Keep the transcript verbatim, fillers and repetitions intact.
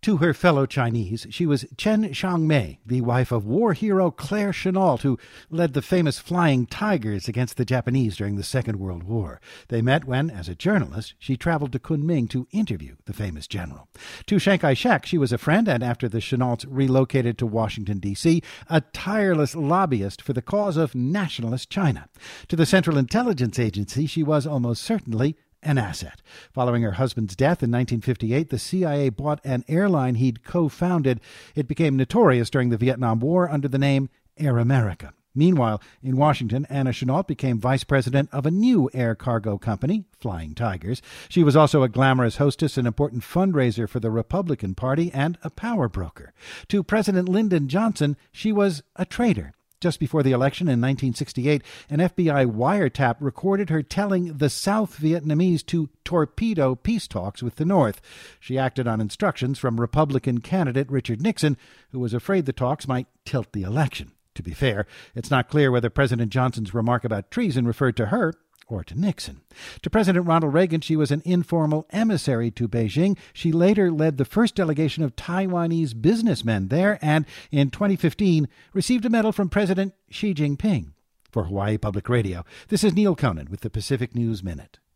To her fellow Chinese, she was Chen Xiangmei, the wife of war hero Claire Chennault, who led the famous Flying Tigers against the Japanese during the Second World War. They met when, as a journalist, she traveled to Kunming to interview the famous general. To Chiang Kai-shek, she was a friend, and after the Chennaults relocated to Washington, D C, a tireless lobbyist for the cause of nationalist China. To the Central Intelligence Agency, she was almost certainly an asset. Following her husband's death in nineteen fifty-eight, the C I A bought an airline he'd co-founded. It became notorious during the Vietnam War under the name Air America. Meanwhile, in Washington, Anna Chennault became vice president of a new air cargo company, Flying Tigers. She was also a glamorous hostess, an important fundraiser for the Republican Party, and a power broker. To President Lyndon Johnson, she was a traitor. Just before the election in nineteen sixty-eight, an F B I wiretap recorded her telling the South Vietnamese to torpedo peace talks with the North. She acted on instructions from Republican candidate Richard Nixon, who was afraid the talks might tilt the election. To be fair, it's not clear whether President Johnson's remark about treason referred to her or to Nixon. To President Ronald Reagan, she was an informal emissary to Beijing. She later led the first delegation of Taiwanese businessmen there and, in twenty fifteen, received a medal from President Xi Jinping. For Hawaii Public Radio, this is Neil Conan with the Pacific News Minute.